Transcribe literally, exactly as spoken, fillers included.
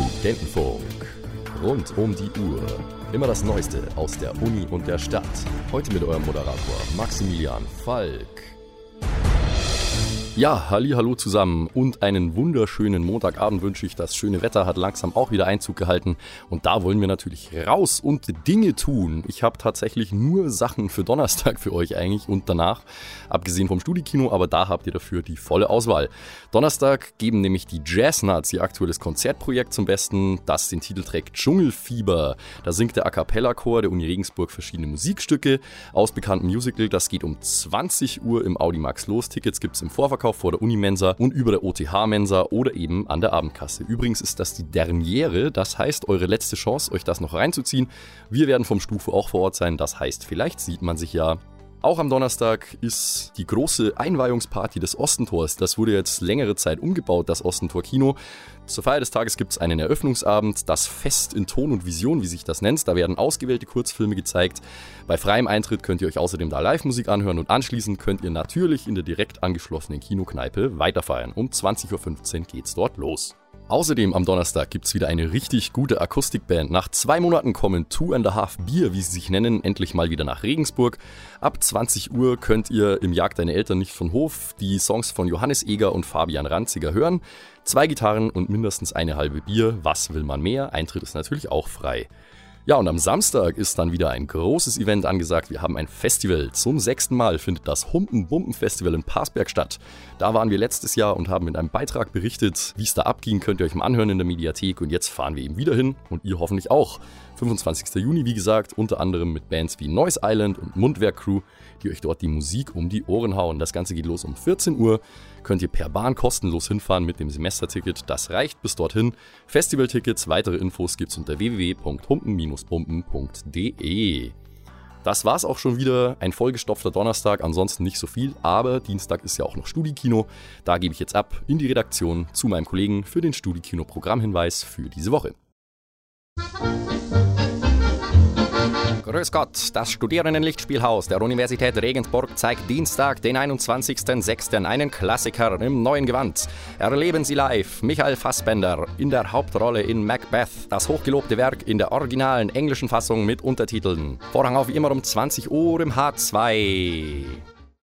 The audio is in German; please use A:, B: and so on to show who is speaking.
A: Studentenfunk. Rund um die Uhr. Immer das Neueste aus der Uni und der Stadt. Heute mit eurem Moderator Maximilian Falk. Ja, hallihallo zusammen und einen wunderschönen Montagabend wünsche ich. Das schöne Wetter hat langsam auch wieder Einzug gehalten und da wollen wir natürlich raus und Dinge tun. Ich habe tatsächlich nur Sachen für Donnerstag für euch eigentlich und danach, abgesehen vom Studikino, aber da habt ihr dafür die volle Auswahl. Donnerstag geben nämlich die Jazz-Nuts ihr aktuelles Konzertprojekt zum Besten, das den Titel trägt Dschungelfieber. Da singt der A-Cappella-Chor der Uni Regensburg verschiedene Musikstücke aus bekannten Musical. Das geht um zwanzig Uhr im Audimax los. Tickets gibt es im Vorverkauf vor der Unimensa und über der O T H-Mensa oder eben an der Abendkasse. Übrigens ist das die Derniere, das heißt eure letzte Chance, euch das noch reinzuziehen. Wir werden vom Stufo auch vor Ort sein, das heißt, vielleicht sieht man sich ja. Auch am Donnerstag ist die große Einweihungsparty des Ostentors. Das wurde jetzt längere Zeit umgebaut, das Ostentor-Kino. Zur Feier des Tages gibt es einen Eröffnungsabend, das Fest in Ton und Vision, wie sich das nennt. Da werden ausgewählte Kurzfilme gezeigt. Bei freiem Eintritt könnt ihr euch außerdem da Live-Musik anhören und anschließend könnt ihr natürlich in der direkt angeschlossenen Kinokneipe weiterfeiern. Um zwanzig Uhr fünfzehn geht's dort los. Außerdem am Donnerstag gibt es wieder eine richtig gute Akustikband. Nach zwei Monaten kommen Two and a Half Bier, wie sie sich nennen, endlich mal wieder nach Regensburg. Ab zwanzig Uhr könnt ihr im Jagd deine Eltern nicht von Hof die Songs von Johannes Eger und Fabian Ranziger hören. Zwei Gitarren und mindestens eine halbe Bier. Was will man mehr? Eintritt ist natürlich auch frei. Ja, und am Samstag ist dann wieder ein großes Event angesagt. Wir haben ein Festival. Zum sechsten Mal findet das Humpen-Bumpen-Festival in Parsberg statt. Da waren wir letztes Jahr und haben in einem Beitrag berichtet, wie es da abging. Könnt ihr euch mal anhören in der Mediathek. Und jetzt fahren wir eben wieder hin und ihr hoffentlich auch. fünfundzwanzigsten Juni, wie gesagt, unter anderem mit Bands wie Noise Island und Mundwerk Crew, die euch dort die Musik um die Ohren hauen. Das Ganze geht los um vierzehn Uhr. Könnt ihr per Bahn kostenlos hinfahren mit dem Semesterticket. Das reicht bis dorthin. Festivaltickets, weitere Infos gibt's unter w w w punkt humpen Bindestrich bumpen punkt d e. Das war's auch schon wieder. Ein vollgestopfter Donnerstag, ansonsten nicht so viel. Aber Dienstag ist ja auch noch Studikino. Da gebe ich jetzt ab in die Redaktion zu meinem Kollegen für den Studikino-Programmhinweis für diese Woche. Grüß Gott, das Studierendenlichtspielhaus der Universität Regensburg zeigt Dienstag, den einundzwanzigsten sechsten einen Klassiker im neuen Gewand. Erleben Sie live Michael Fassbender in der Hauptrolle in Macbeth, das hochgelobte Werk in der originalen englischen Fassung mit Untertiteln. Vorhang auf wie immer um zwanzig Uhr im H zwei.